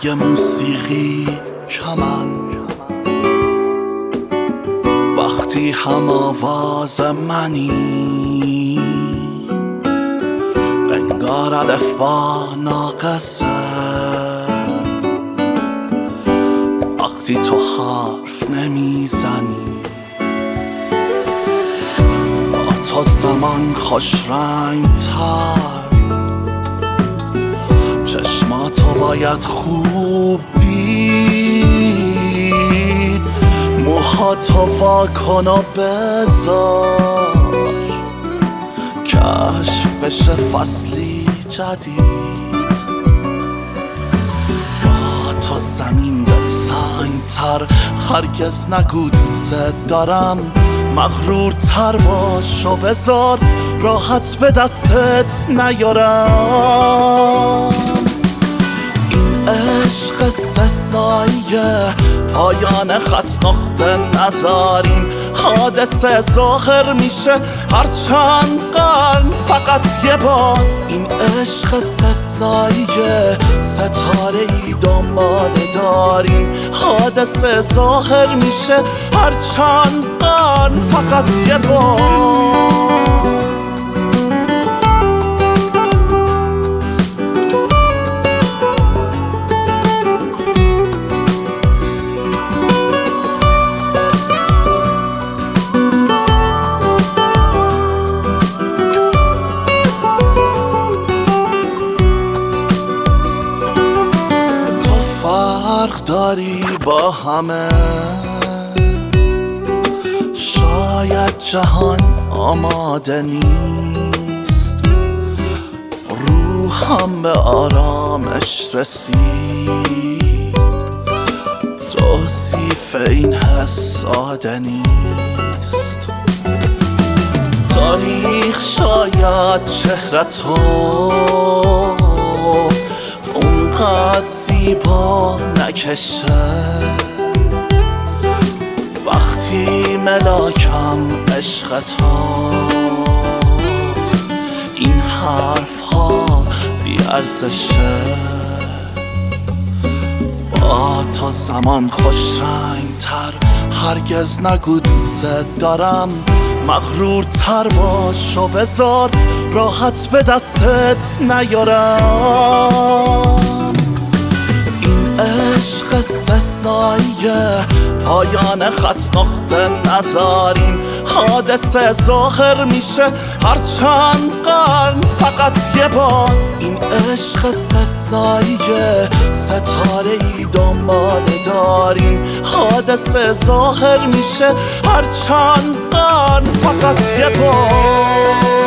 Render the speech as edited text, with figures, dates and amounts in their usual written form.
برای موسیقی کمن، وقتی هم آواز منی انگار الفبا ناقصه، وقتی تو حرف نمیزنی. با تو زمان خوش رنگ تر، چشماتو باید خوب دید، موهاتو واکن و بذار کشف بشه فصلی جدید. با تو زمین دلسنگ تر، هرگز نگو دوست دارم، مغرور تر باش و بذار راحت به دستت نیارم. این عشق استثنائیه، پایان خط نقطه نذاریم، حادثه ظاهر میشه هر چند قرن فقط یه بار. این عشق استثنائیه، ستاره ای دنبال داریم، حادثه ظاهر میشه هر چند قرن فقط یه بار. فرق داری با همه، شاید جهان آماده نیست، روحم به آرامش رسید، توصیف این حس ساده نیست. تاریخ شاید چهرتو اونقدر زیبا نکشه، وقتی ملاکم عشق توست، این حرف ها بی ارزشه. با تو زمان خوش رنگ تر، هرگز نگو دوست دارم، مغرور تر باش و بذار راحت به دستت نیارم. این عشق استثنائیه، پایان خط نقطه نذاریم، حادثه ظاهر میشه هر چند قرن فقط یه بار. این عشق استثنائیه، ستاره ای دنبال داریم، حادثه ظاهر میشه هر چند قرن فقط یه بار.